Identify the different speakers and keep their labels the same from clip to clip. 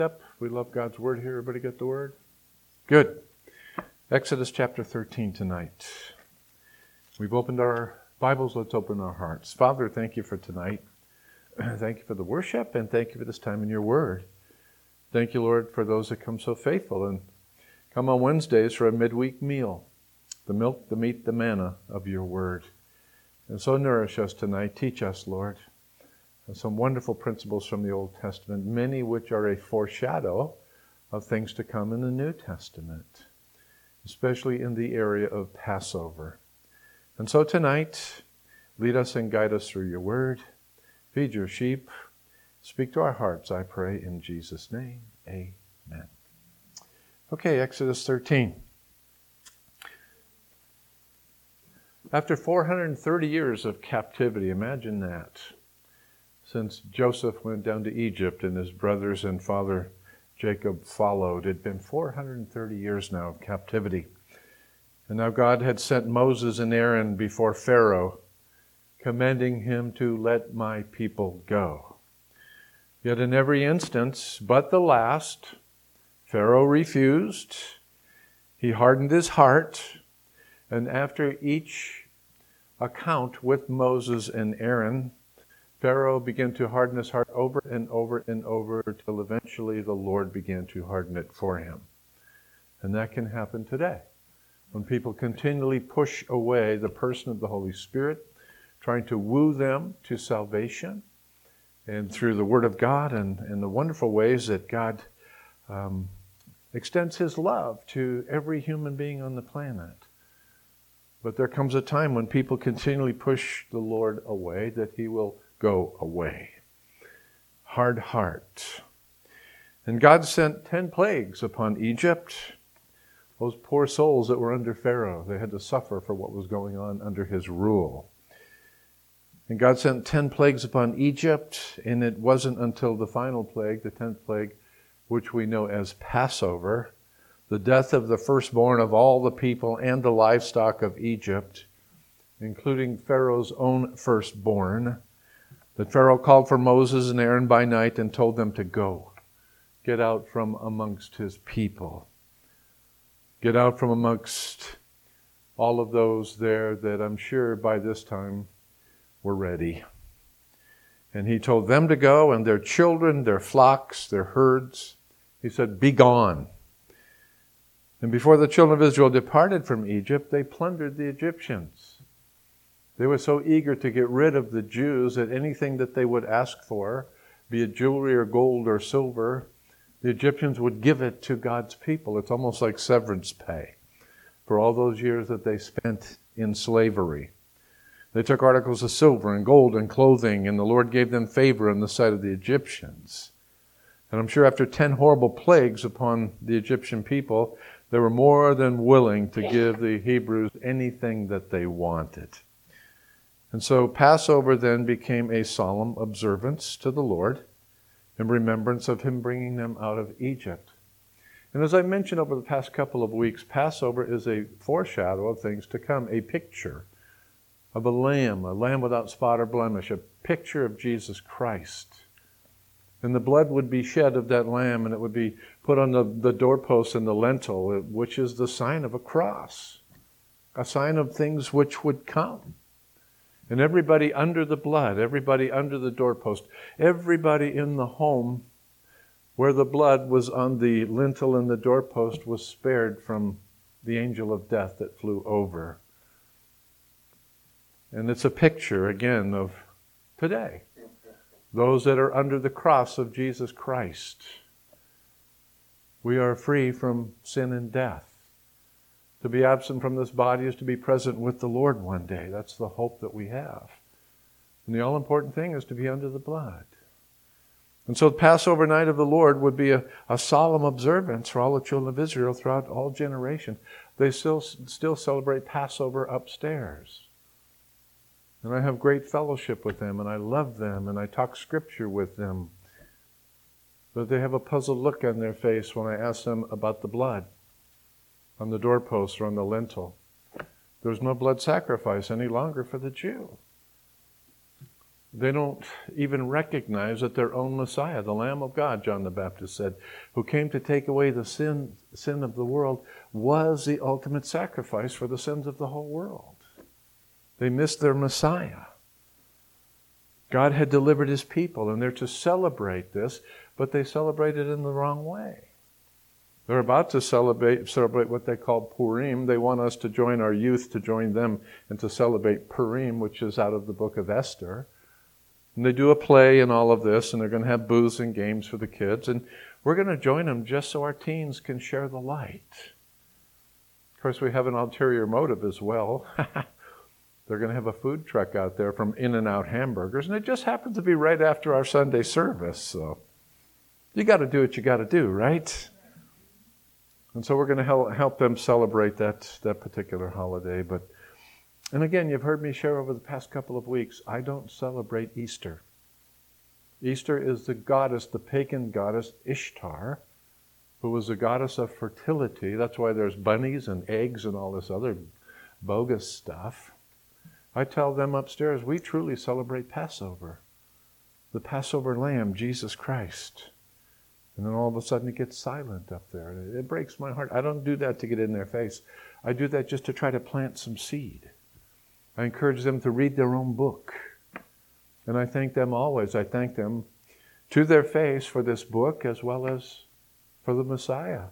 Speaker 1: We love God's Word here. Everybody get the Word? Good. Exodus chapter 13 tonight. We've opened our Bibles. Let's open our hearts. Father, thank you for tonight. Thank you for the worship, and thank you for this time in your Word. Thank you, Lord, for those that come so faithful and come on Wednesdays for a midweek meal. The milk, the meat, the manna of your Word. And so nourish us tonight. Teach us, Lord, some wonderful principles from the Old Testament, many which are a foreshadow of things to come in the New Testament, especially in the area of Passover. And so tonight, lead us and guide us through your word. Feed your sheep. Speak to our hearts, I pray, in Jesus' name. Amen. Okay, Exodus 13. After 430 years of captivity, imagine that. Since Joseph went down to Egypt and his brothers and father Jacob followed, it had been 430 years now of captivity. And now God had sent Moses and Aaron before Pharaoh, commanding him to let my people go. Yet in every instance but the last, Pharaoh refused. He hardened his heart. And after each account with Moses and Aaron, Pharaoh began to harden his heart over and over and over until eventually the Lord began to harden it for him. And that can happen today. When people continually push away the person of the Holy Spirit, trying to woo them to salvation, and through the Word of God and the wonderful ways that God extends His love to every human being on the planet. But there comes a time when people continually push the Lord away that He will go away. Hard heart. And God sent 10 plagues upon Egypt. Those poor souls that were under Pharaoh, they had to suffer for what was going on under his rule. And God sent 10 plagues upon Egypt, and it wasn't until the final plague, the 10th plague, which we know as Passover, the death of the firstborn of all the people and the livestock of Egypt, including Pharaoh's own firstborn, that Pharaoh called for Moses and Aaron by night and told them to go. Get out from amongst his people. Get out from amongst all of those there that I'm sure by this time were ready. And he told them to go, and their children, their flocks, their herds. He said, be gone. And before the children of Israel departed from Egypt, they plundered the Egyptians. They were so eager to get rid of the Jews that anything that they would ask for, be it jewelry or gold or silver, the Egyptians would give it to God's people. It's almost like severance pay for all those years that they spent in slavery. They took articles of silver and gold and clothing, and the Lord gave them favor in the sight of the Egyptians. And I'm sure after 10 horrible plagues upon the Egyptian people, they were more than willing to give the Hebrews anything that they wanted. And so Passover then became a solemn observance to the Lord in remembrance of Him bringing them out of Egypt. And as I mentioned over the past couple of weeks, Passover is a foreshadow of things to come, a picture of a lamb without spot or blemish, a picture of Jesus Christ. And the blood would be shed of that lamb, and it would be put on the doorpost and the lintel, which is the sign of a cross, a sign of things which would come. And everybody under the blood, everybody under the doorpost, everybody in the home where the blood was on the lintel and the doorpost was spared from the angel of death that flew over. And it's a picture, again, of today. Those that are under the cross of Jesus Christ. We are free from sin and death. To be absent from this body is to be present with the Lord one day. That's the hope that we have. And the all-important thing is to be under the blood. And so the Passover night of the Lord would be a solemn observance for all the children of Israel throughout all generations. They still celebrate Passover upstairs. And I have great fellowship with them, and I love them, and I talk Scripture with them. But they have a puzzled look on their face when I ask them about the blood on the doorpost or on the lintel. There's no blood sacrifice any longer for the Jew. They don't even recognize that their own Messiah, the Lamb of God, John the Baptist said, who came to take away the sin of the world, was the ultimate sacrifice for the sins of the whole world. They missed their Messiah. God had delivered his people, and they're to celebrate this, but they celebrate it in the wrong way. They're about to celebrate what they call Purim. They want us to join our youth, to join them, and to celebrate Purim, which is out of the book of Esther. And they do a play and all of this, and they're going to have booths and games for the kids. And we're going to join them just so our teens can share the light. Of course, we have an ulterior motive as well. They're going to have a food truck out there from In-N-Out Hamburgers, and it just happens to be right after our Sunday service. So you got to do what you got to do, right? And so we're going to help them celebrate that particular holiday. And again, you've heard me share over the past couple of weeks, I don't celebrate Easter. Easter is the goddess, the pagan goddess Ishtar, who was a goddess of fertility. That's why there's bunnies and eggs and all this other bogus stuff. I tell them upstairs, we truly celebrate Passover. The Passover lamb, Jesus Christ. And then all of a sudden it gets silent up there. It breaks my heart. I don't do that to get in their face. I do that just to try to plant some seed. I encourage them to read their own book. And I thank them always. I thank them to their face for this book as well as for the Messiah.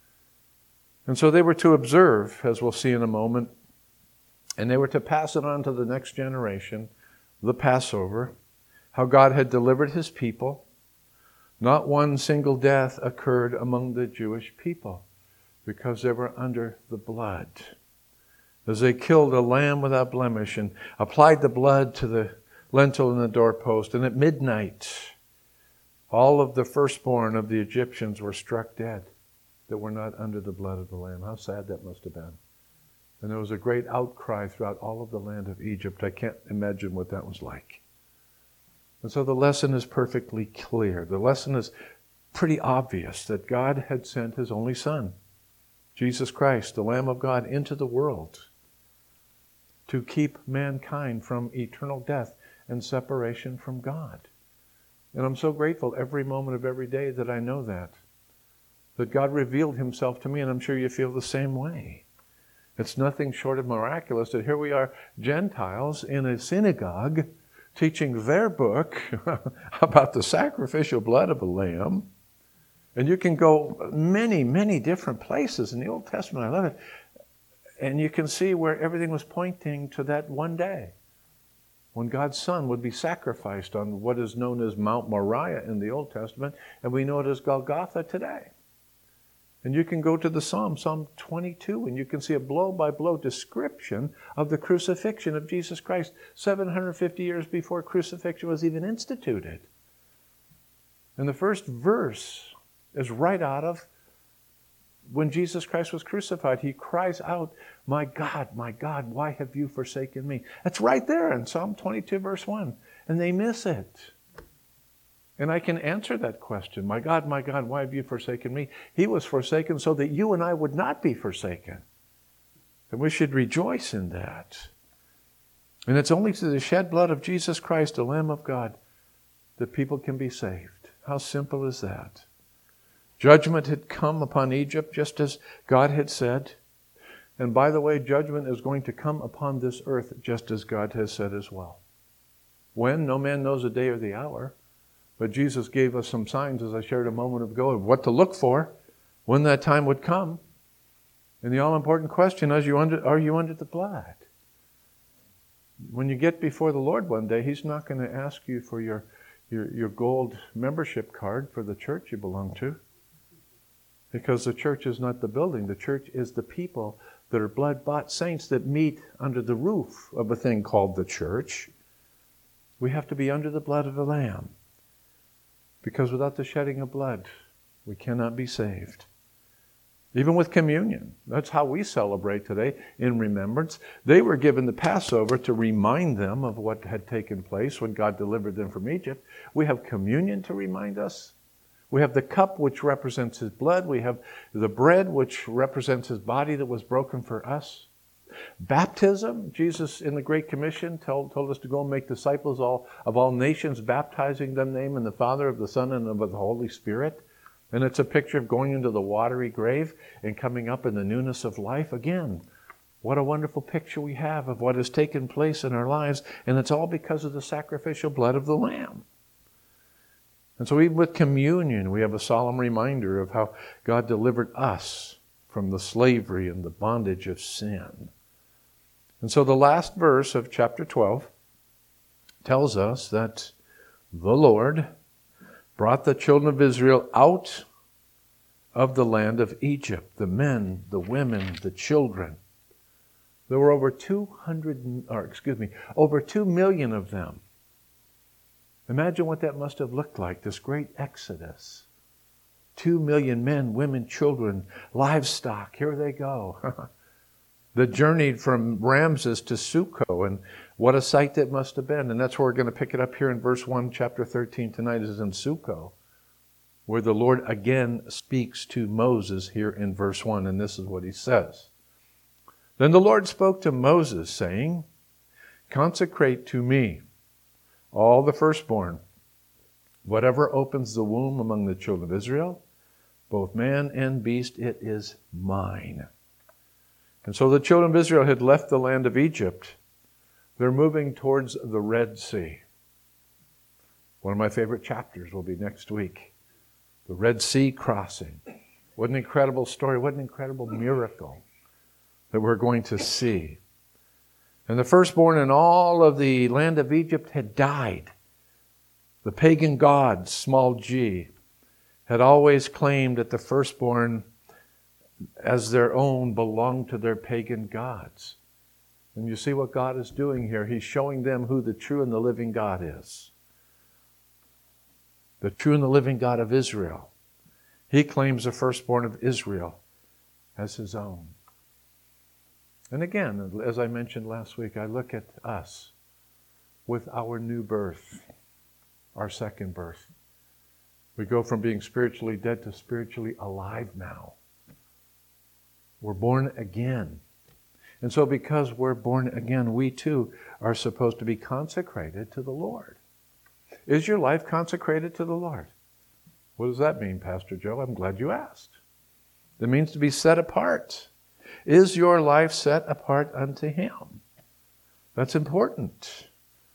Speaker 1: And so they were to observe, as we'll see in a moment, and they were to pass it on to the next generation, the Passover, how God had delivered his people. Not one single death occurred among the Jewish people because they were under the blood. As they killed a lamb without blemish and applied the blood to the lintel and the doorpost, and at midnight, all of the firstborn of the Egyptians were struck dead that were not under the blood of the Lamb. How sad that must have been. And there was a great outcry throughout all of the land of Egypt. I can't imagine what that was like. And so the lesson is perfectly clear. The lesson is pretty obvious that God had sent his only Son, Jesus Christ, the Lamb of God, into the world to keep mankind from eternal death and separation from God. And I'm so grateful every moment of every day that I know that God revealed himself to me, and I'm sure you feel the same way. It's nothing short of miraculous that here we are, Gentiles, in a synagogue, teaching their book about the sacrificial blood of a lamb. And you can go many, many different places in the Old Testament. I love it. And you can see where everything was pointing to that one day when God's Son would be sacrificed on what is known as Mount Moriah in the Old Testament, and we know it as Golgotha today. And you can go to the Psalm 22, and you can see a blow-by-blow description of the crucifixion of Jesus Christ 750 years before crucifixion was even instituted. And the first verse is right out of when Jesus Christ was crucified. He cries out, my God, why have you forsaken me?" That's right there in Psalm 22, verse 1. And they miss it. And I can answer that question. My God, why have you forsaken me? He was forsaken so that you and I would not be forsaken. And we should rejoice in that. And it's only through the shed blood of Jesus Christ, the Lamb of God, that people can be saved. How simple is that? Judgment had come upon Egypt just as God had said. And by the way, judgment is going to come upon this earth just as God has said as well. When? No man knows the day or the hour. But Jesus gave us some signs, as I shared a moment ago, of what to look for when that time would come. And the all-important question is, are you under the blood? When you get before the Lord one day, He's not going to ask you for your gold membership card for the church you belong to. Because the church is not the building. The church is the people that are blood-bought saints that meet under the roof of a thing called the church. We have to be under the blood of the Lamb. Because without the shedding of blood, we cannot be saved. Even with communion. That's how we celebrate today, in remembrance. They were given the Passover to remind them of what had taken place when God delivered them from Egypt. We have communion to remind us. We have the cup, which represents His blood. We have the bread, which represents His body that was broken for us. Baptism, Jesus in the Great Commission told us to go and make disciples of all nations, baptizing them in the name of the Father, of the Son, and of the Holy Spirit. And it's a picture of going into the watery grave and coming up in the newness of life again. What a wonderful picture we have of what has taken place in our lives, and it's all because of the sacrificial blood of the Lamb. And so even with communion, we have a solemn reminder of how God delivered us from the slavery and the bondage of sin. And so the last verse of chapter 12 tells us that the Lord brought the children of Israel out of the land of Egypt, the men, the women, the children. There were over 2 million of them. Imagine what that must have looked like, this great exodus. 2 million men, women, children, livestock, here they go. That journeyed from Ramses to Succoth, and what a sight that must have been. And that's where we're going to pick it up here in verse 1, chapter 13 tonight, is in Succoth, where the Lord again speaks to Moses here in verse 1, and this is what he says. Then the Lord spoke to Moses, saying, consecrate to me all the firstborn, whatever opens the womb among the children of Israel, both man and beast, it is mine. And so the children of Israel had left the land of Egypt. They're moving towards the Red Sea. One of my favorite chapters will be next week. The Red Sea crossing. What an incredible story. What an incredible miracle that we're going to see. And the firstborn in all of the land of Egypt had died. The pagan gods, small g, had always claimed that the firstborn as their own belonged to their pagan gods. And you see what God is doing here. He's showing them who the true and the living God is. The true and the living God of Israel. He claims the firstborn of Israel as his own. And again, as I mentioned last week, I look at us with our new birth, our second birth. We go from being spiritually dead to spiritually alive now. We're born again. And so because we're born again, we too are supposed to be consecrated to the Lord. Is your life consecrated to the Lord? What does that mean, Pastor Joe? I'm glad you asked. It means to be set apart. Is your life set apart unto Him? That's important.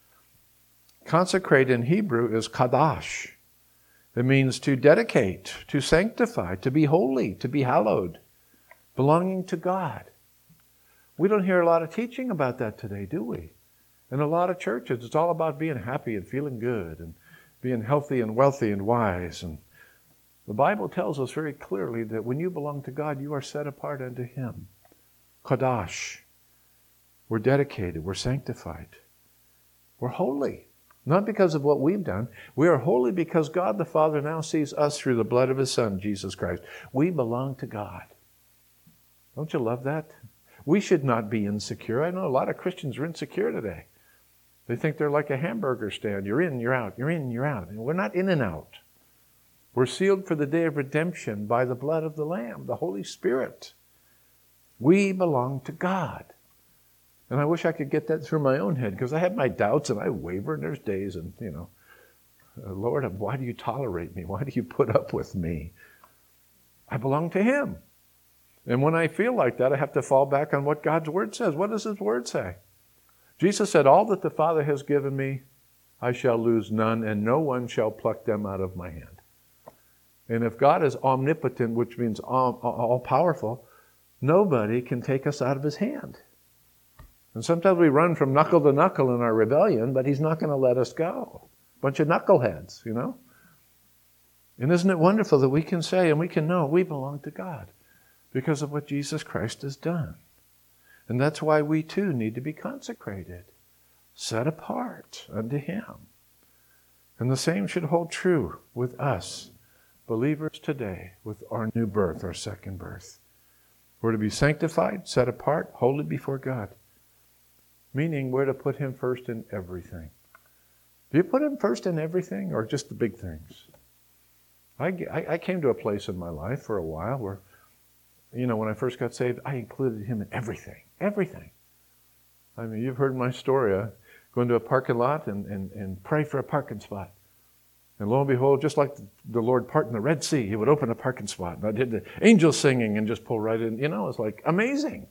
Speaker 1: Consecrate in Hebrew is kadash. It means to dedicate, to sanctify, to be holy, to be hallowed, belonging to God. We don't hear a lot of teaching about that today, do we? In a lot of churches, it's all about being happy and feeling good and being healthy and wealthy and wise. And the Bible tells us very clearly that when you belong to God, you are set apart unto Him. Kadash. We're dedicated. We're sanctified. We're holy. Not because of what we've done. We are holy because God the Father now sees us through the blood of His Son, Jesus Christ. We belong to God. Don't you love that? We should not be insecure. I know a lot of Christians are insecure today. They think they're like a hamburger stand. You're in, you're out. You're in, you're out. And we're not in and out. We're sealed for the day of redemption by the blood of the Lamb, the Holy Spirit. We belong to God. And I wish I could get that through my own head, because I have my doubts and I waver, and there's days and, Lord, why do you tolerate me? Why do you put up with me? I belong to Him. And when I feel like that, I have to fall back on what God's Word says. What does His Word say? Jesus said, all that the Father has given me, I shall lose none, and no one shall pluck them out of my hand. And if God is omnipotent, which means all-powerful, nobody can take us out of His hand. And sometimes we run from knuckle to knuckle in our rebellion, but He's not going to let us go. Bunch of knuckleheads, And isn't it wonderful that we can say and we can know we belong to God because of what Jesus Christ has done. And that's why we too need to be consecrated, set apart unto Him. And the same should hold true with us, believers today, with our new birth, our second birth. We're to be sanctified, set apart, holy before God. Meaning we're to put Him first in everything. Do you put Him first in everything or just the big things? I came to a place in my life for a while where when I first got saved, I included him in everything. Everything. I mean, you've heard my story. I go into a parking lot and pray for a parking spot. And lo and behold, just like the Lord parting the Red Sea, he would open a parking spot. And I did the angels singing and just pull right in. It's like amazing.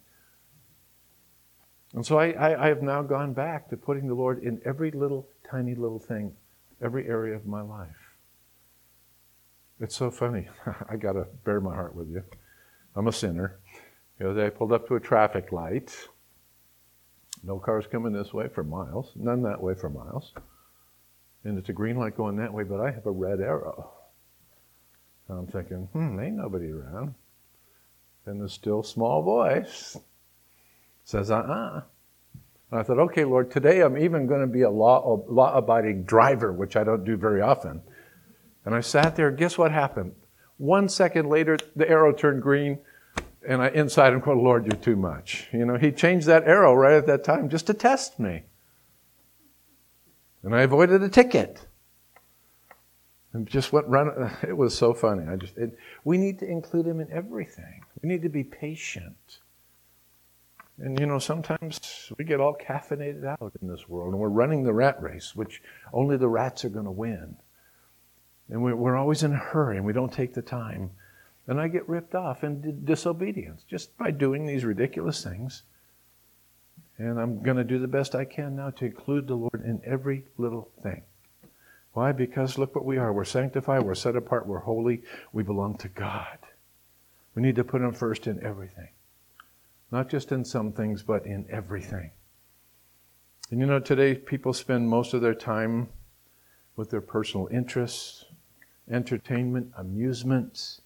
Speaker 1: And so I have now gone back to putting the Lord in every little, tiny little thing, every area of my life. It's so funny. I got to bare my heart with you. I'm a sinner. The other day I pulled up to a traffic light. No cars coming this way for miles. None that way for miles. And it's a green light going that way, but I have a red arrow. And I'm thinking, ain't nobody around. And the still small voice says, And I thought, okay, Lord, today I'm even going to be a law-abiding driver, which I don't do very often. And I sat there, guess what happened? 1 second later, the arrow turned green, and inside I'm going, Lord, you're too much. He changed that arrow right at that time just to test me. And I avoided a ticket. And just went running. It was so funny. We need to include him in everything. We need to be patient. And sometimes we get all caffeinated out in this world, and we're running the rat race, which only the rats are going to win. And we're always in a hurry, and we don't take the time. And I get ripped off in disobedience just by doing these ridiculous things. And I'm going to do the best I can now to include the Lord in every little thing. Why? Because look what we are. We're sanctified, we're set apart, we're holy, we belong to God. We need to put him first in everything. Not just in some things, but in everything. And today people spend most of their time with their personal interests, entertainment, amusements.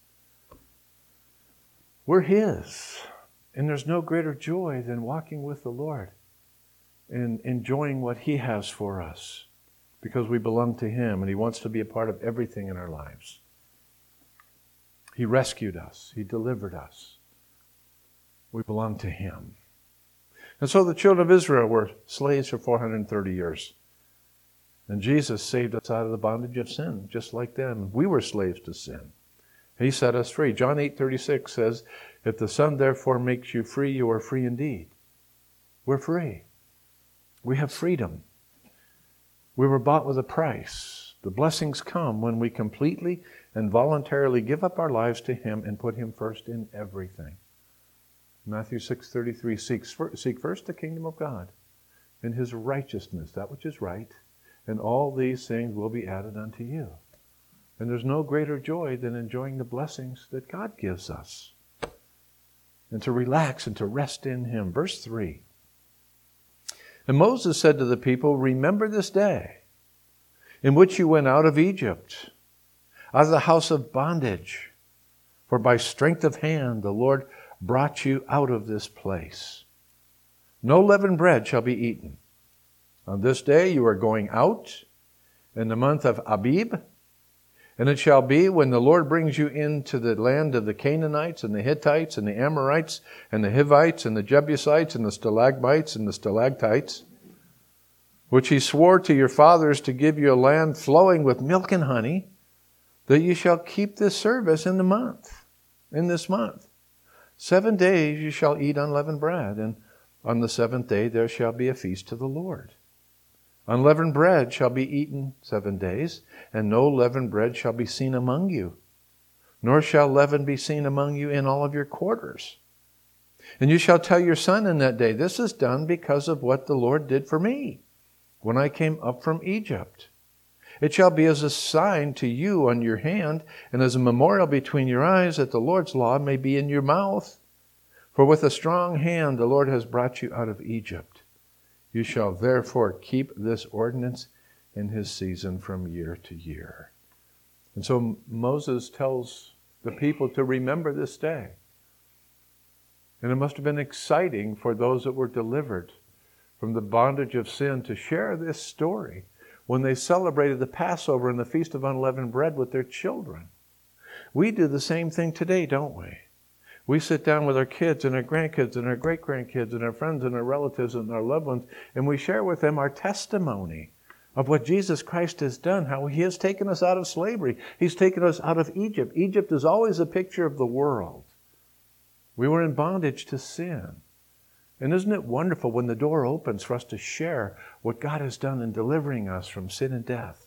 Speaker 1: We're his. And there's no greater joy than walking with the Lord and enjoying what he has for us because we belong to him and he wants to be a part of everything in our lives. He rescued us. He delivered us. We belong to him. And so the children of Israel were slaves for 430 years. And Jesus saved us out of the bondage of sin, just like them. We were slaves to sin. He set us free. John 8:36 says, if the Son therefore makes you free, you are free indeed. We're free. We have freedom. We were bought with a price. The blessings come when we completely and voluntarily give up our lives to him and put him first in everything. Matthew 6:33, seek first the kingdom of God and his righteousness, that which is right, and all these things will be added unto you. And there's no greater joy than enjoying the blessings that God gives us. And to relax and to rest in him. Verse 3. And Moses said to the people, remember this day in which you went out of Egypt, out of the house of bondage. For by strength of hand the Lord brought you out of this place. No leavened bread shall be eaten. On this day you are going out in the month of Abib. And it shall be when the Lord brings you into the land of the Canaanites and the Hittites and the Amorites and the Hivites and the Jebusites and the Stalagmites and the Stalactites, which he swore to your fathers to give you a land flowing with milk and honey, that you shall keep this service in this month. 7 days you shall eat unleavened bread, and on the seventh day there shall be a feast to the Lord. Unleavened bread shall be eaten 7 days, and no leavened bread shall be seen among you, nor shall leaven be seen among you in all of your quarters. And you shall tell your son in that day, this is done because of what the Lord did for me when I came up from Egypt. It shall be as a sign to you on your hand, and as a memorial between your eyes, that the Lord's law may be in your mouth. For with a strong hand the Lord has brought you out of Egypt. You shall therefore keep this ordinance in his season from year to year. And so Moses tells the people to remember this day. And it must have been exciting for those that were delivered from the bondage of sin to share this story when they celebrated the Passover and the Feast of Unleavened Bread with their children. We do the same thing today, don't we? We sit down with our kids and our grandkids and our great-grandkids and our friends and our relatives and our loved ones, and we share with them our testimony of what Jesus Christ has done, how he has taken us out of slavery. He's taken us out of Egypt. Egypt is always a picture of the world. We were in bondage to sin. And isn't it wonderful when the door opens for us to share what God has done in delivering us from sin and death?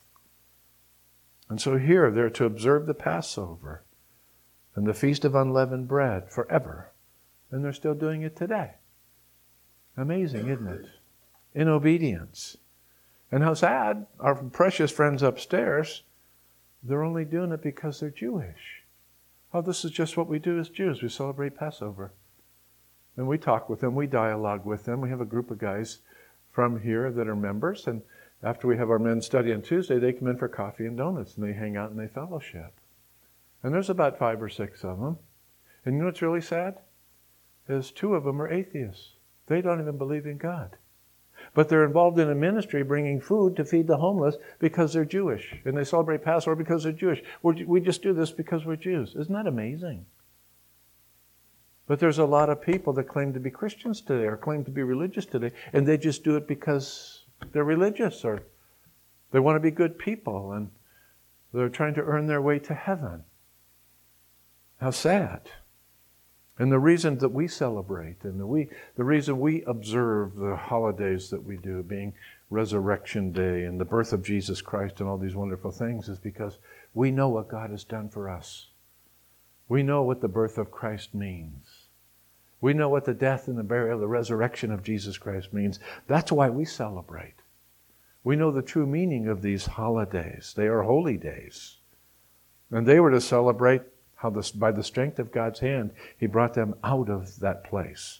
Speaker 1: And so here they're to observe the Passover and the Feast of Unleavened Bread forever. And they're still doing it today. Amazing, isn't it? In obedience. And how sad, our precious friends upstairs, they're only doing it because they're Jewish. Oh, this is just what we do as Jews. We celebrate Passover. And we talk with them, we dialogue with them. We have a group of guys from here that are members, and after we have our men's study on Tuesday, they come in for coffee and donuts, and they hang out and they fellowship. And there's about 5 or 6 of them. And you know what's really sad? Is 2 of them are atheists. They don't even believe in God. But they're involved in a ministry bringing food to feed the homeless because they're Jewish. And they celebrate Passover because they're Jewish. We just do this because we're Jews. Isn't that amazing? But there's a lot of people that claim to be Christians today or claim to be religious today, and they just do it because they're religious or they want to be good people and they're trying to earn their way to heaven. How sad. And the reason that we celebrate and the reason we observe the holidays that we do, being Resurrection Day and the birth of Jesus Christ and all these wonderful things, is because we know what God has done for us. We know what the birth of Christ means. We know what the death and the burial, the resurrection of Jesus Christ means. That's why we celebrate. We know the true meaning of these holidays. They are holy days. And they were to celebrate how by the strength of God's hand, He brought them out of that place.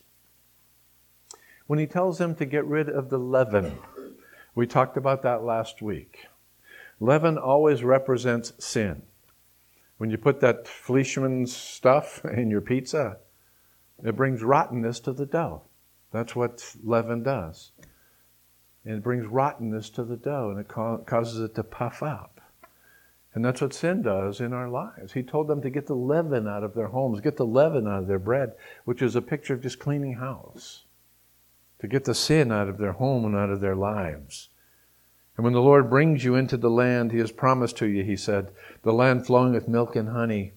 Speaker 1: When He tells them to get rid of the leaven, we talked about that last week. Leaven always represents sin. When you put that Fleischmann's stuff in your pizza, it brings rottenness to the dough. That's what leaven does. And it brings rottenness to the dough, and it causes it to puff up. And that's what sin does in our lives. He told them to get the leaven out of their homes, get the leaven out of their bread, which is a picture of just cleaning house. To get the sin out of their home and out of their lives. And when the Lord brings you into the land He has promised to you, He said, the land flowing with milk and honey,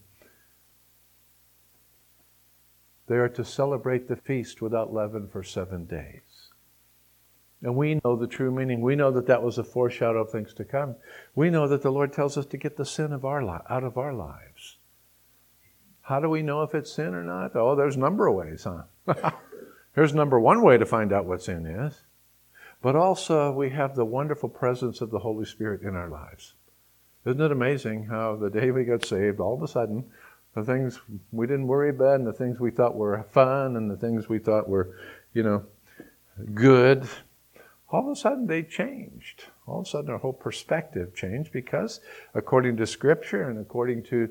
Speaker 1: they are to celebrate the feast without leaven for 7 days. And we know the true meaning. We know that that was a foreshadow of things to come. We know that the Lord tells us to get the sin of out of our lives. How do we know if it's sin or not? Oh, there's a number of ways, huh? Here's number 1 way to find out what sin is. But also, we have the wonderful presence of the Holy Spirit in our lives. Isn't it amazing how the day we got saved, all of a sudden, the things we didn't worry about and the things we thought were fun and the things we thought were, good, all of a sudden they changed. All of a sudden our whole perspective changed because according to Scripture and according to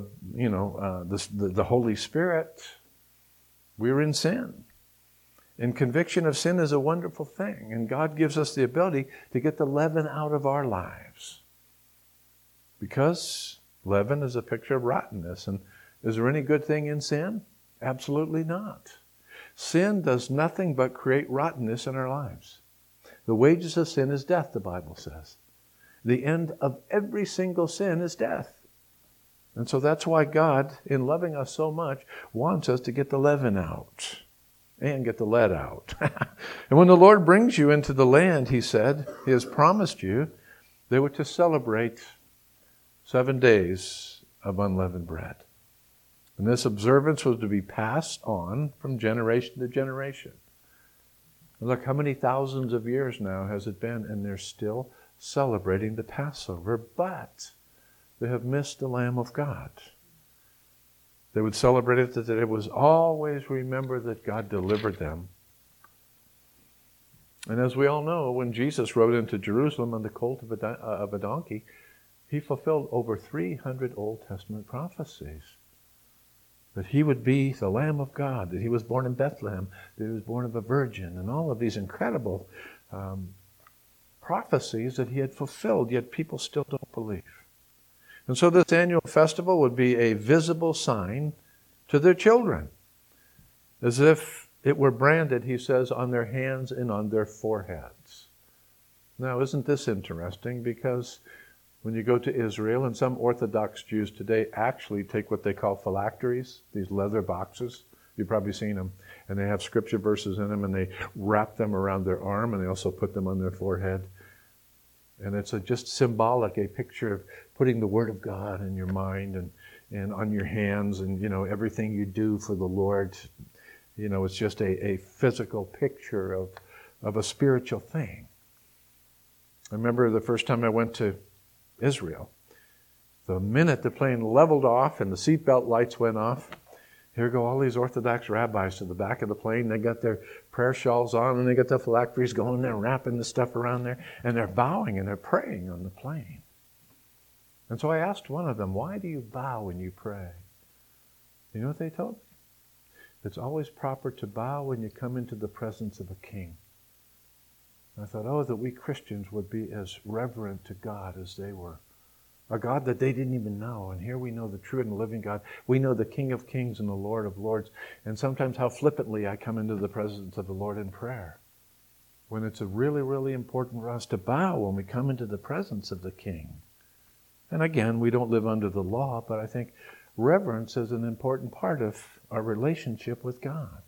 Speaker 1: the Holy Spirit, we were in sin. And conviction of sin is a wonderful thing. And God gives us the ability to get the leaven out of our lives. Because leaven is a picture of rottenness. And is there any good thing in sin? Absolutely not. Sin does nothing but create rottenness in our lives. The wages of sin is death, the Bible says. The end of every single sin is death. And so that's why God, in loving us so much, wants us to get the leaven out. And get the lead out. And when the Lord brings you into the land, He said, He has promised you, they were to celebrate 7 days of unleavened bread. And this observance was to be passed on from generation to generation. And look, how many thousands of years now has it been, and they're still celebrating the Passover, but they have missed the Lamb of God. They would celebrate it that it was always remember that God delivered them. And as we all know, when Jesus rode into Jerusalem on the colt of a donkey, He fulfilled over 300 Old Testament prophecies. That He would be the Lamb of God, that He was born in Bethlehem, that He was born of a virgin, and all of these incredible prophecies that He had fulfilled, yet people still don't believe. And so this annual festival would be a visible sign to their children, as if it were branded, He says, on their hands and on their foreheads. Now, isn't this interesting? Because when you go to Israel, and some Orthodox Jews today actually take what they call phylacteries, these leather boxes, You've probably seen them. And they have scripture verses in them, and they wrap them around their arm, and they also put them on their forehead. And it's just symbolic, a picture of putting the Word of God in your mind and on your hands, and, everything you do for the Lord. It's just a physical picture of a spiritual thing. I remember the first time I went to Israel. The minute the plane leveled off and the seatbelt lights went off, here go all these Orthodox rabbis to the back of the plane. They got their prayer shawls on, and they got the phylacteries going there, wrapping the stuff around there, and they're bowing and they're praying on the plane. And so I asked one of them, why do you bow when you pray? You know what they told me? It's always proper to bow when you come into the presence of a king. And I thought, that we Christians would be as reverent to God as they were. A God that they didn't even know. And here we know the true and living God. We know the King of Kings and the Lord of Lords. And sometimes how flippantly I come into the presence of the Lord in prayer. When it's really, really important for us to bow when we come into the presence of the King. And again, we don't live under the law, but I think reverence is an important part of our relationship with God.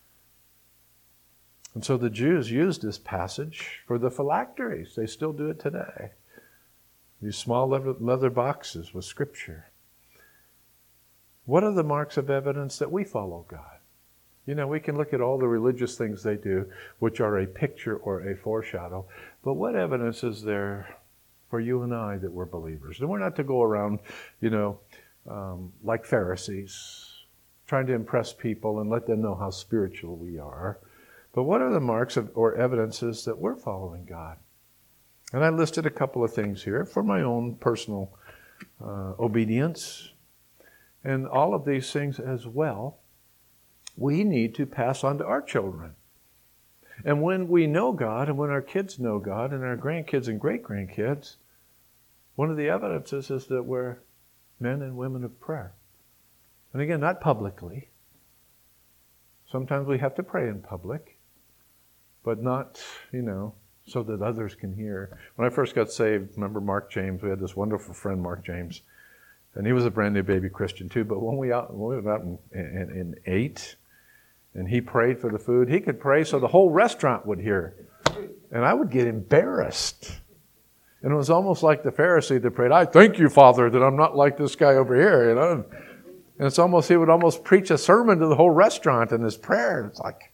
Speaker 1: And so the Jews used this passage for the phylacteries. They still do it today. These small leather boxes with scripture. What are the marks of evidence that we follow God? We can look at all the religious things they do, which are a picture or a foreshadow. But what evidence is there for you and I that we're believers? And we're not to go around, like Pharisees, trying to impress people and let them know how spiritual we are. But what are the marks or evidences that we're following God? And I listed a couple of things here for my own personal obedience. And all of these things as well, we need to pass on to our children. And when we know God, and when our kids know God, and our grandkids and great-grandkids, one of the evidences is that we're men and women of prayer. And again, not publicly. Sometimes we have to pray in public, but not, so that others can hear. When I first got saved, remember Mark James? We had this wonderful friend, Mark James, and he was a brand new baby Christian too. But when we went out and ate, and he prayed for the food, he could pray so the whole restaurant would hear, and I would get embarrassed. And it was almost like the Pharisee that prayed, I thank you, Father, that I'm not like this guy over here. And it's almost, he would almost preach a sermon to the whole restaurant in his prayer. It's like,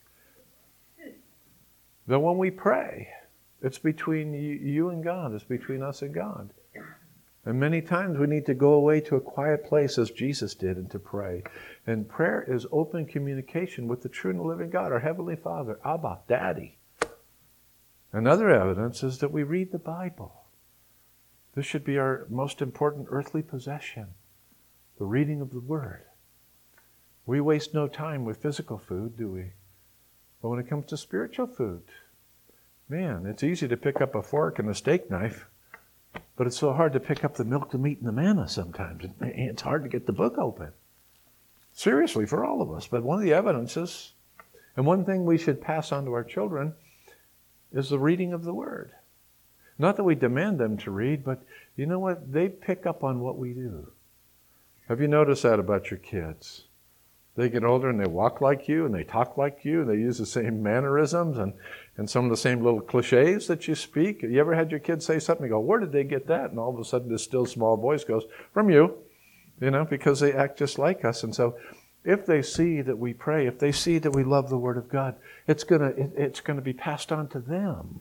Speaker 1: but when we pray, it's between you and God. It's between us and God. And many times we need to go away to a quiet place as Jesus did and to pray. And prayer is open communication with the true and living God, our Heavenly Father, Abba, Daddy. Another evidence is that we read the Bible. This should be our most important earthly possession, the reading of the Word. We waste no time with physical food, do we? But when it comes to spiritual food, man, it's easy to pick up a fork and a steak knife, but it's so hard to pick up the milk, the meat, and the manna sometimes. It's hard to get the book open. Seriously, for all of us. But one of the evidences, and one thing we should pass on to our children, is the reading of the Word. Not that we demand them to read, but you know what? They pick up on what we do. Have you noticed that about your kids? They get older and they walk like you and they talk like you and they use the same mannerisms and some of the same little cliches that you speak. You ever had your kids say something and go, where did they get that? And all of a sudden this still small voice goes, from you, because they act just like us. And so if they see that we pray, if they see that we love the Word of God, it's gonna be passed on to them.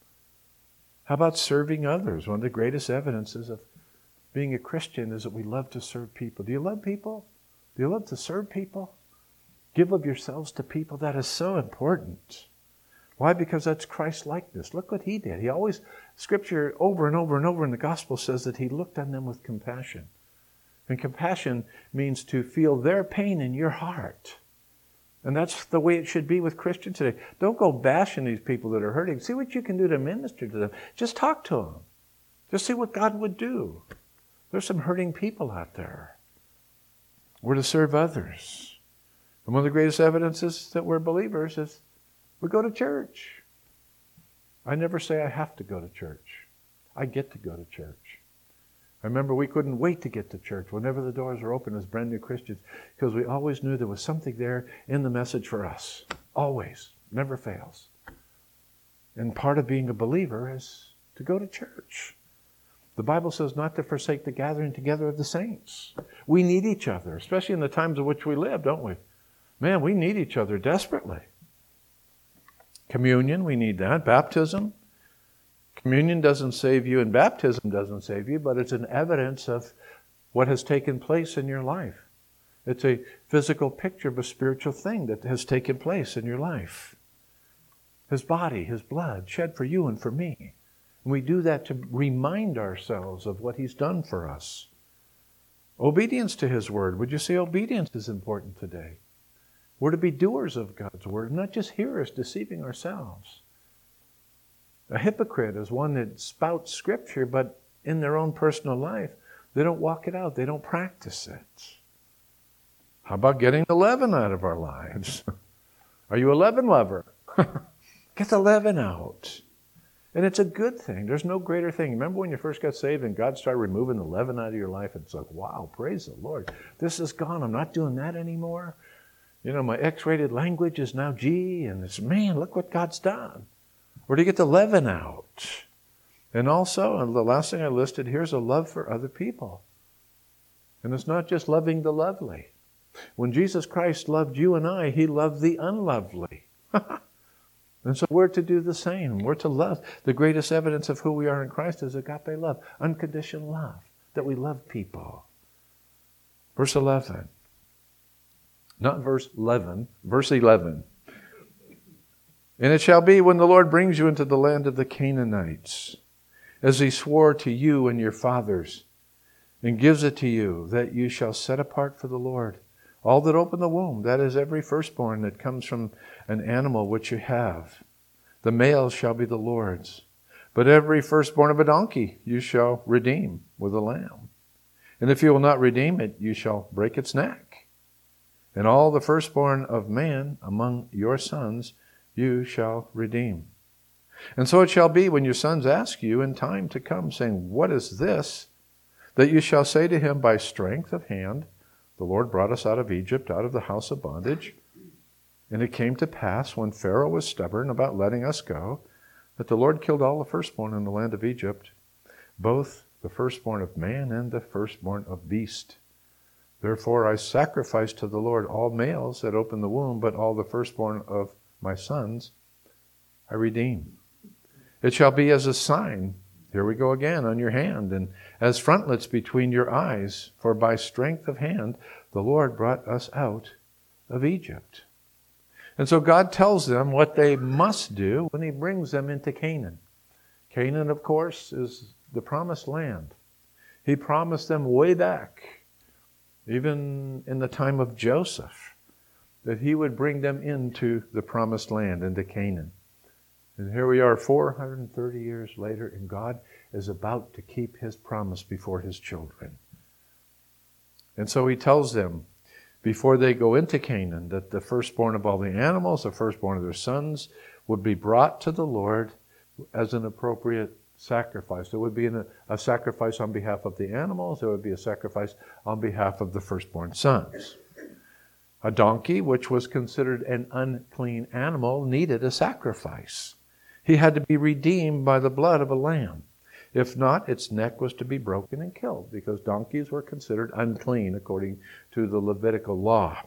Speaker 1: How about serving others? One of the greatest evidences of being a Christian is that we love to serve people. Do you love people? Do you love to serve people? Give of yourselves to people. That is so important. Why? Because that's Christ-likeness. Look what He did. Scripture over and over and over in the Gospel says that He looked on them with compassion. And compassion means to feel their pain in your heart. And that's the way it should be with Christians today. Don't go bashing these people that are hurting. See what you can do to minister to them. Just talk to them. Just see what God would do. There's some hurting people out there. We're to serve others. And one of the greatest evidences that we're believers is we go to church. I never say I have to go to church. I get to go to church. I remember we couldn't wait to get to church whenever the doors were open as brand new Christians, because we always knew there was something there in the message for us. Always. Never fails. And part of being a believer is to go to church. The Bible says not to forsake the gathering together of the saints. We need each other, especially in the times in which we live, don't we? Man, we need each other desperately. Communion, we need that. Baptism. Communion doesn't save you and baptism doesn't save you, but it's an evidence of what has taken place in your life. It's a physical picture of a spiritual thing that has taken place in your life. His body, His blood, shed for you and for me. And we do that to remind ourselves of what He's done for us. Obedience to His Word. Would you say obedience is important today? We're to be doers of God's Word, not just hearers deceiving ourselves. A hypocrite is one that spouts Scripture, but in their own personal life, they don't walk it out. They don't practice it. How about getting the leaven out of our lives? Are you a leaven lover? Get the leaven out. And it's a good thing. There's no greater thing. Remember when you first got saved and God started removing the leaven out of your life? It's like, wow, praise the Lord. This is gone. I'm not doing that anymore. You know, my X-rated language is now G, and it's, man, look what God's done. Or to get the leaven out. And also, and the last thing I listed here is a love for other people. And it's not just loving the lovely. When Jesus Christ loved you and I, He loved the unlovely. And so we're to do the same. We're to love. The greatest evidence of who we are in Christ is agape love, unconditional love, that we love people. Verse 11. Not verse 11, verse 11. And it shall be when the Lord brings you into the land of the Canaanites, as He swore to you and your fathers, and gives it to you, that you shall set apart for the Lord all that open the womb, that is, every firstborn that comes from an animal which you have. The males shall be the Lord's. But every firstborn of a donkey you shall redeem with a lamb. And if you will not redeem it, you shall break its neck. And all the firstborn of man among your sons you shall redeem. And so it shall be when your sons ask you in time to come, saying, what is this? That you shall say to him, by strength of hand, the Lord brought us out of Egypt, out of the house of bondage. And it came to pass, when Pharaoh was stubborn about letting us go, that the Lord killed all the firstborn in the land of Egypt, both the firstborn of man and the firstborn of beast. Therefore I sacrifice to the Lord all males that open the womb, but all the firstborn of my sons I redeem. It shall be as a sign, here we go again, on your hand, and as frontlets between your eyes, for by strength of hand the Lord brought us out of Egypt. And so God tells them what they must do when He brings them into Canaan. Canaan, of course, is the promised land. He promised them way back, even in the time of Joseph, that He would bring them into the promised land, into Canaan. And here we are 430 years later, and God is about to keep His promise before His children. And so He tells them, before they go into Canaan, that the firstborn of all the animals, the firstborn of their sons, would be brought to the Lord as an appropriate sacrifice. There would be a sacrifice on behalf of the animals. There would be a sacrifice on behalf of the firstborn sons. A donkey, which was considered an unclean animal, needed a sacrifice. He had to be redeemed by the blood of a lamb. If not, its neck was to be broken and killed, because donkeys were considered unclean according to the Levitical law.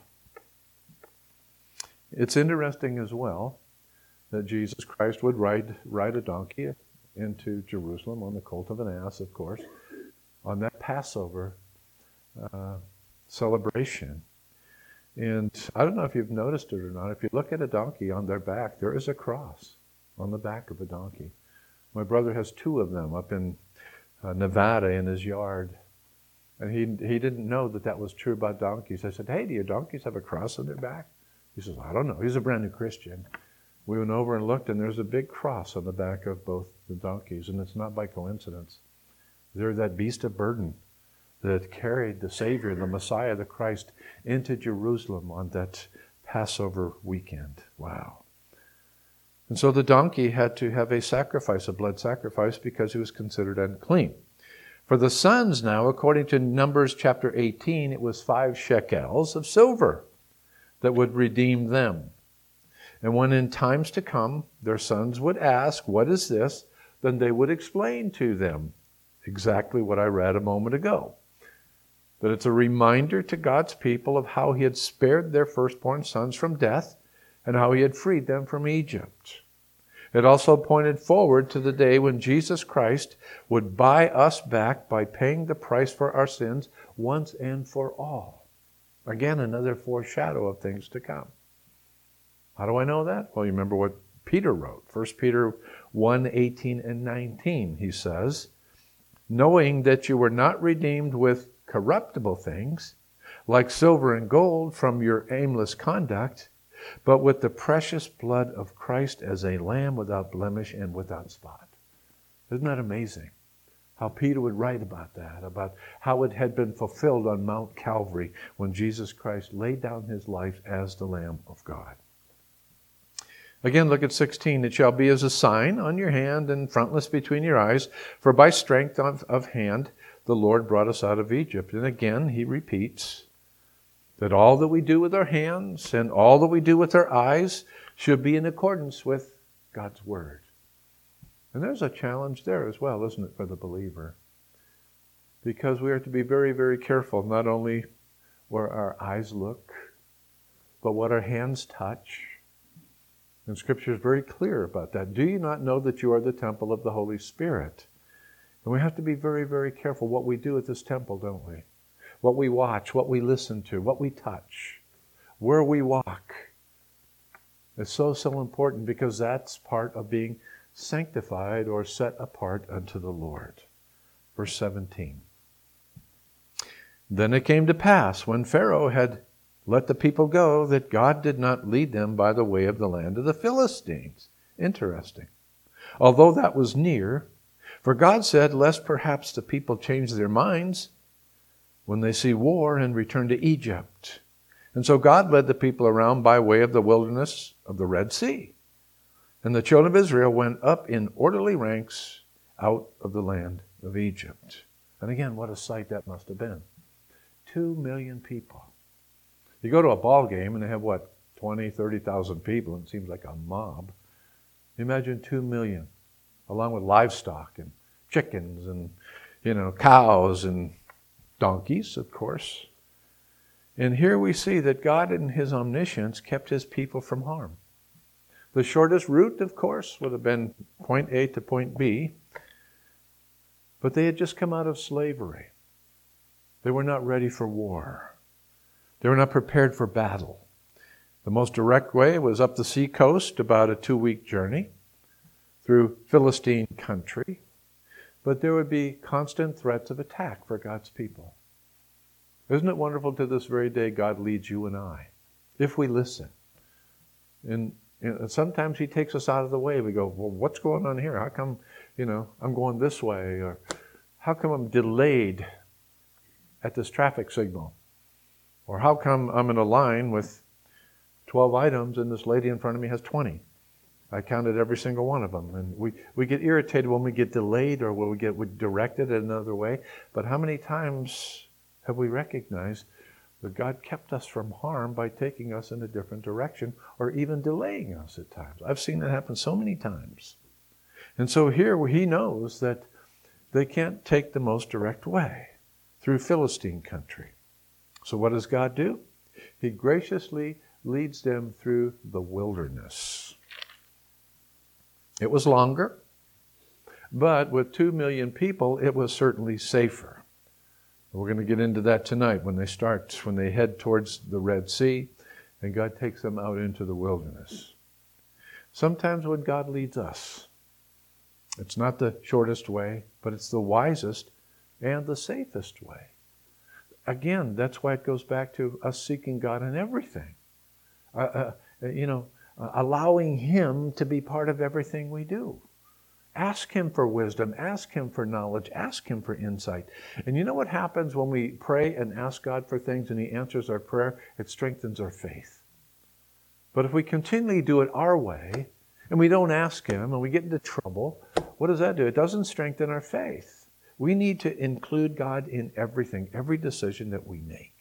Speaker 1: It's interesting as well that Jesus Christ would ride a donkey into Jerusalem on the colt of an ass, of course, on that Passover celebration. And I don't know if you've noticed it or not. If you look at a donkey, on their back, there is a cross on the back of a donkey. My brother has 2 of them up in Nevada in his yard. And he didn't know that was true about donkeys. I said, hey, do your donkeys have a cross on their back? He says, I don't know. He's a brand new Christian. We went over and looked, and there's a big cross on the back of both the donkeys, and it's not by coincidence. They're that beast of burden that carried the Savior, the Messiah, the Christ, into Jerusalem on that Passover weekend. Wow. And so the donkey had to have a sacrifice, a blood sacrifice, because he was considered unclean. For the sons now, according to Numbers chapter 18, it was 5 shekels of silver that would redeem them. And when in times to come their sons would ask, "What is this?" then they would explain to them exactly what I read a moment ago. That it's a reminder to God's people of how He had spared their firstborn sons from death and how He had freed them from Egypt. It also pointed forward to the day when Jesus Christ would buy us back by paying the price for our sins once and for all. Again, another foreshadow of things to come. How do I know that? Well, you remember what Peter wrote. 1 Peter 1:18 and 19, he says, "Knowing that you were not redeemed with corruptible things, like silver and gold from your aimless conduct, but with the precious blood of Christ as a lamb without blemish and without spot." Isn't that amazing? How Peter would write about that, about how it had been fulfilled on Mount Calvary when Jesus Christ laid down His life as the Lamb of God. Again, look at 16. "It shall be as a sign on your hand and frontlets between your eyes, for by strength of hand the Lord brought us out of Egypt." And again, he repeats that all that we do with our hands and all that we do with our eyes should be in accordance with God's Word. And there's a challenge there as well, isn't it, for the believer? Because we are to be very, very careful, not only where our eyes look, but what our hands touch. And Scripture is very clear about that. "Do you not know that you are the temple of the Holy Spirit?" And we have to be very, very careful what we do at this temple, don't we? What we watch, what we listen to, what we touch, where we walk. It's so important because that's part of being sanctified or set apart unto the Lord. Verse 17. "Then it came to pass, when Pharaoh had let the people go, that God did not lead them by the way of the land of the Philistines." Interesting. "Although that was near, for God said, lest perhaps the people change their minds when they see war and return to Egypt. And so God led the people around by way of the wilderness of the Red Sea. And the children of Israel went up in orderly ranks out of the land of Egypt." And again, what a sight that must have been. 2 million people. You go to a ball game and they have, 20, 30,000 people, and it seems like a mob. Imagine 2 million, along with livestock and chickens and, cows and donkeys, of course. And here we see that God in His omniscience kept His people from harm. The shortest route, of course, would have been point A to point B, but they had just come out of slavery. They were not ready for war. They were not prepared for battle. The most direct way was up the sea coast, about a 2-week journey through Philistine country. But there would be constant threats of attack for God's people. Isn't it wonderful to this very day God leads you and I, if we listen. And sometimes He takes us out of the way. We go, "Well, what's going on here? How come, I'm going this way?" Or, "How come I'm delayed at this traffic signal?" Or, "How come I'm in a line with 12 items and this lady in front of me has 20? I counted every single one of them." And we get irritated when we get delayed or when we get directed another way. But how many times have we recognized that God kept us from harm by taking us in a different direction or even delaying us at times? I've seen that happen so many times. And so here He knows that they can't take the most direct way through Philistine country. So what does God do? He graciously leads them through the wilderness. It was longer, but with 2 million people, it was certainly safer. We're going to get into that tonight when they head towards the Red Sea, and God takes them out into the wilderness. Sometimes when God leads us, it's not the shortest way, but it's the wisest and the safest way. Again, that's why it goes back to us seeking God in everything. Allowing Him to be part of everything we do. Ask Him for wisdom. Ask Him for knowledge. Ask Him for insight. And you know what happens when we pray and ask God for things and He answers our prayer? It strengthens our faith. But if we continually do it our way and we don't ask Him and we get into trouble, what does that do? It doesn't strengthen our faith. We need to include God in everything, every decision that we make.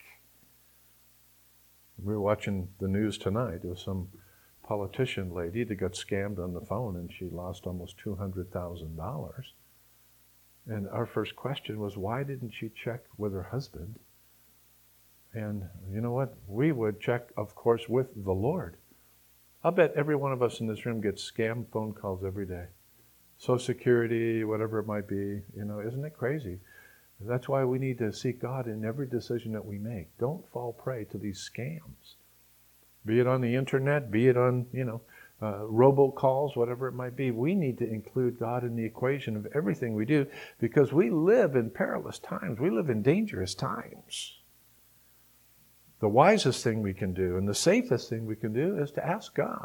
Speaker 1: We were watching the news tonight. There was some politician lady that got scammed on the phone, and she lost almost $200,000. And our first question was, why didn't she check with her husband? And you know what? We would check, of course, with the Lord. I'll bet every one of us in this room gets scam phone calls every day. Social Security, whatever it might be. Isn't it crazy? That's why we need to seek God in every decision that we make. Don't fall prey to these scams. Be it on the internet, be it on, robocalls, whatever it might be. We need to include God in the equation of everything we do because we live in perilous times. We live in dangerous times. The wisest thing we can do and the safest thing we can do is to ask God.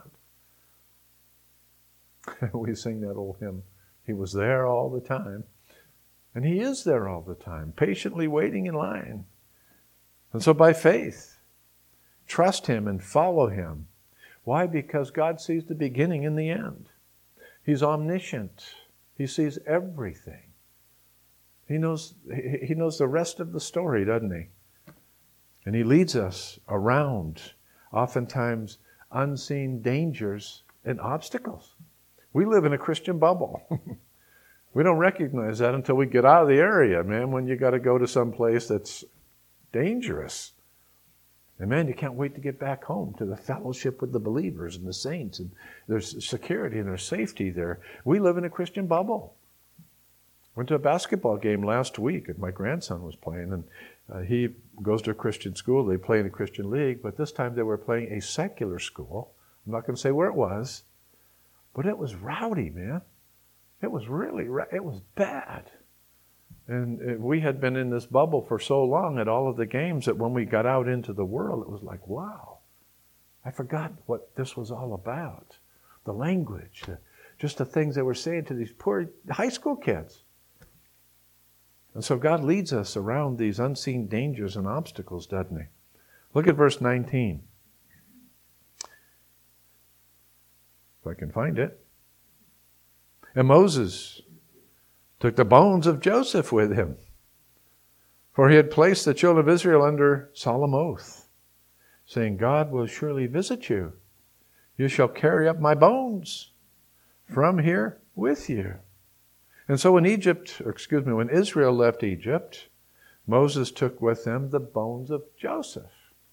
Speaker 1: We sing that old hymn, He was there all the time. And He is there all the time, patiently waiting in line. And so by faith, trust Him and follow Him. Why? Because God sees the beginning and the end. He's omniscient. He sees everything. He knows the rest of the story, doesn't He? And He leads us around, oftentimes, unseen dangers and obstacles. We live in a Christian bubble. We don't recognize that until we get out of the area, man, when you got to go to some place that's dangerous. And man, you can't wait to get back home to the fellowship with the believers and the saints. And there's security and there's safety there. We live in a Christian bubble. Went to a basketball game last week, and my grandson was playing, and he goes to a Christian school. They play in a Christian league, but this time they were playing a secular school. I'm not going to say where it was, but it was rowdy, man. It was it was bad. And we had been in this bubble for so long at all of the games that when we got out into the world, it was like, wow, I forgot what this was all about. The language, just the things they were saying to these poor high school kids. And so God leads us around these unseen dangers and obstacles, doesn't He? Look at verse 19. If I can find it. And Moses took the bones of Joseph with him, for he had placed the children of Israel under solemn oath, saying, God will surely visit you. You shall carry up my bones from here with you. And so when Israel left Egypt, Moses took with him the bones of Joseph.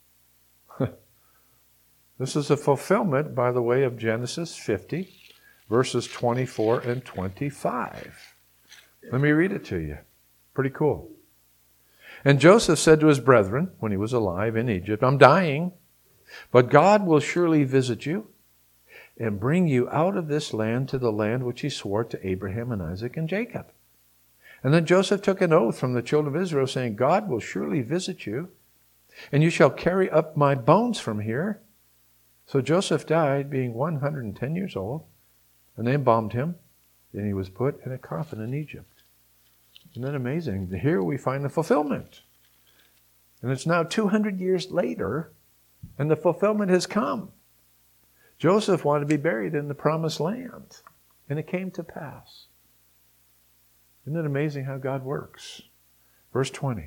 Speaker 1: This is a fulfillment, by the way, of Genesis 50, verses 24 and 25. Let me read it to you. Pretty cool. And Joseph said to his brethren, when he was alive in Egypt, I'm dying, but God will surely visit you and bring you out of this land to the land which He swore to Abraham and Isaac and Jacob. And then Joseph took an oath from the children of Israel, saying, God will surely visit you, and you shall carry up my bones from here. So Joseph died, being 110 years old, and they embalmed him, and he was put in a coffin in Egypt. Isn't that amazing? Here we find the fulfillment. And it's now 200 years later, and the fulfillment has come. Joseph wanted to be buried in the promised land, and it came to pass. Isn't it amazing how God works? Verse 20.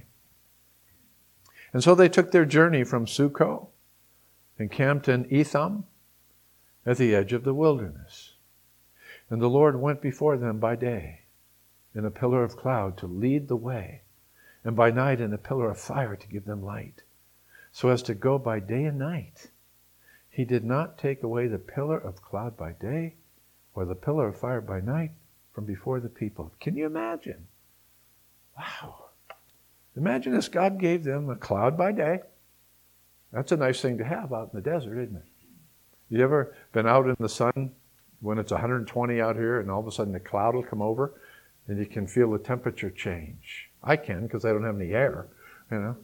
Speaker 1: And so they took their journey from Succoth and camped in Etham at the edge of the wilderness. And the Lord went before them by day in a pillar of cloud to lead the way, and by night in a pillar of fire to give them light, so as to go by day and night. He did not take away the pillar of cloud by day or the pillar of fire by night from before the people. Can you imagine? Wow. Imagine this. God gave them a cloud by day. That's a nice thing to have out in the desert, isn't it? You ever been out in the sun when it's 120 out here and all of a sudden the cloud will come over and you can feel the temperature change? I can, because I don't have any air, And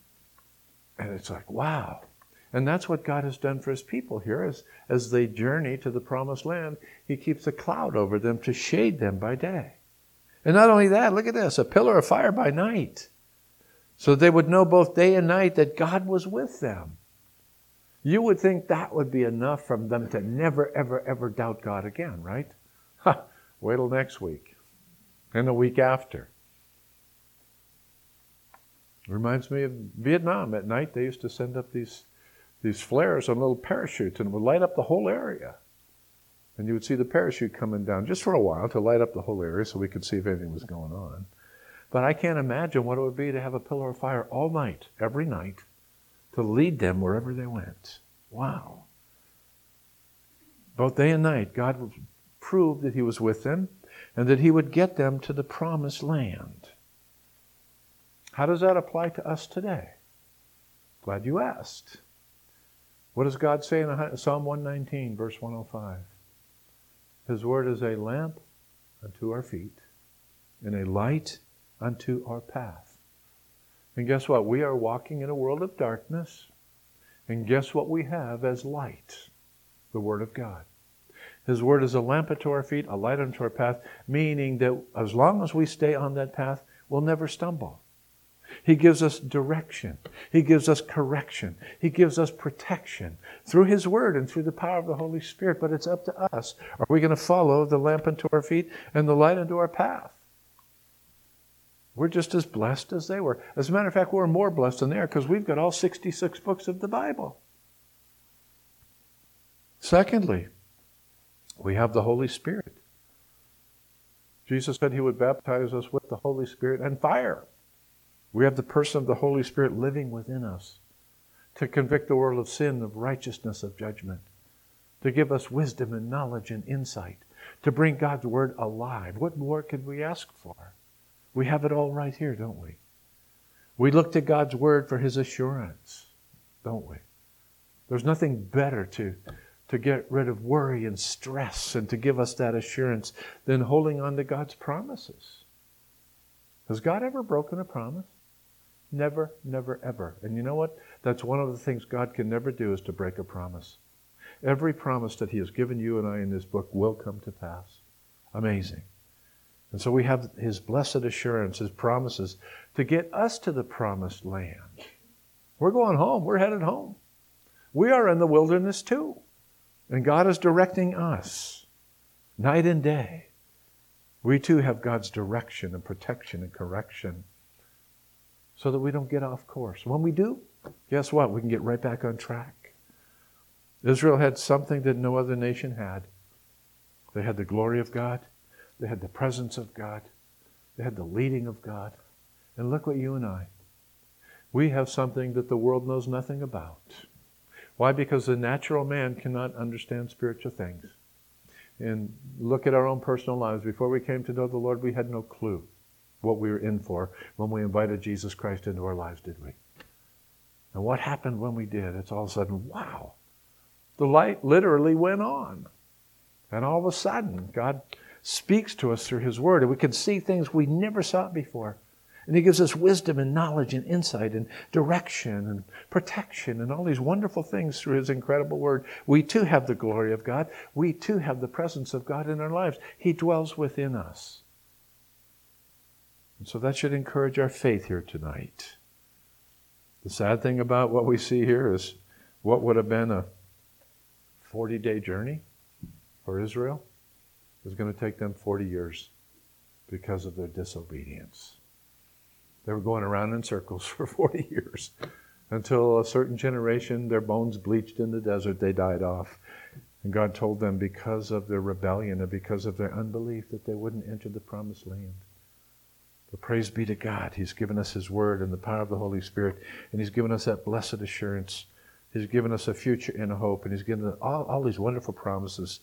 Speaker 1: it's like, wow. And that's what God has done for His people here. As they journey to the promised land, He keeps a cloud over them to shade them by day. And not only that, look at this, a pillar of fire by night. So they would know both day and night that God was with them. You would think that would be enough for them to never, ever, ever doubt God again, right? Wait till next week and the week after. Reminds me of Vietnam. At night they used to send up these flares on little parachutes, and it would light up the whole area. And you would see the parachute coming down just for a while to light up the whole area so we could see if anything was going on. But I can't imagine what it would be to have a pillar of fire all night, every night, to lead them wherever they went. Wow. Both day and night, God would prove that He was with them and that He would get them to the promised land. How does that apply to us today? Glad you asked. What does God say in Psalm 119, verse 105? His word is a lamp unto our feet and a light unto our path. And guess what? We are walking in a world of darkness. And guess what we have as light? The Word of God. His Word is a lamp unto our feet, a light unto our path, meaning that as long as we stay on that path, we'll never stumble. He gives us direction. He gives us correction. He gives us protection through His Word and through the power of the Holy Spirit. But it's up to us. Are we going to follow the lamp unto our feet and the light unto our path? We're just as blessed as they were. As a matter of fact, we're more blessed than they are because we've got all 66 books of the Bible. Secondly, we have the Holy Spirit. Jesus said He would baptize us with the Holy Spirit and fire. We have the person of the Holy Spirit living within us to convict the world of sin, of righteousness, of judgment, to give us wisdom and knowledge and insight, to bring God's Word alive. What more could we ask for? We have it all right here, don't we? We look to God's Word for His assurance, don't we? There's nothing better to get rid of worry and stress and to give us that assurance than holding on to God's promises. Has God ever broken a promise? Never, never, ever. And you know what? That's one of the things God can never do is to break a promise. Every promise that He has given you and I in this book will come to pass. Amazing. And so we have His blessed assurance, His promises to get us to the promised land. We're going home. We're headed home. We are in the wilderness too. And God is directing us night and day. We too have God's direction and protection and correction so that we don't get off course. When we do, guess what? We can get right back on track. Israel had something that no other nation had. They had the glory of God. They had the presence of God. They had the leading of God. And look what you and I, we have something that the world knows nothing about. Why? Because the natural man cannot understand spiritual things. And look at our own personal lives. Before we came to know the Lord, we had no clue what we were in for when we invited Jesus Christ into our lives, did we? And what happened when we did? It's all of a sudden, wow. The light literally went on. And all of a sudden, God speaks to us through His Word. And we can see things we never saw before. And He gives us wisdom and knowledge and insight and direction and protection and all these wonderful things through His incredible Word. We too have the glory of God. We too have the presence of God in our lives. He dwells within us. And so that should encourage our faith here tonight. The sad thing about what we see here is what would have been a 40-day journey for Israel is going to take them 40 years because of their disobedience. They were going around in circles for 40 years until a certain generation, their bones bleached in the desert, they died off. And God told them because of their rebellion and because of their unbelief that they wouldn't enter the promised land. But praise be to God. He's given us His Word and the power of the Holy Spirit, and He's given us that blessed assurance. He's given us a future and a hope, and He's given us all these wonderful promises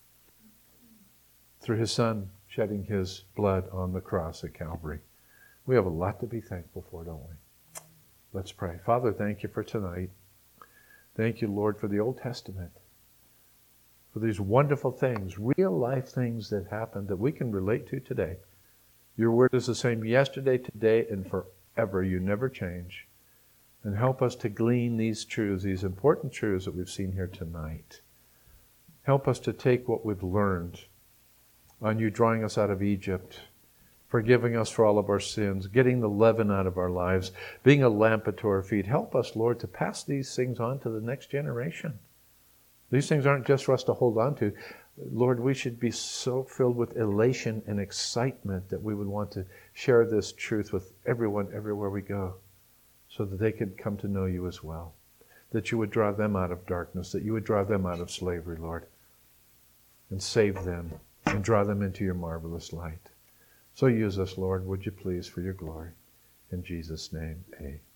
Speaker 1: through His Son shedding His blood on the cross at Calvary. We have a lot to be thankful for, don't we? Let's pray. Father, thank You for tonight. Thank You, Lord, for the Old Testament, for these wonderful things, real life things that happened that we can relate to today. Your Word is the same yesterday, today, and forever. You never change. And help us to glean these truths, these important truths that we've seen here tonight. Help us to take what we've learned on You drawing us out of Egypt, forgiving us for all of our sins, getting the leaven out of our lives, being a lamp unto our feet. Help us, Lord, to pass these things on to the next generation. These things aren't just for us to hold on to. Lord, we should be so filled with elation and excitement that we would want to share this truth with everyone everywhere we go. so that they could come to know you as well. That you would draw them out of darkness, that you would draw them out of slavery, Lord, and save them and draw them into your marvelous light. So use us, Lord, would you please, for your glory. In Jesus' name, amen.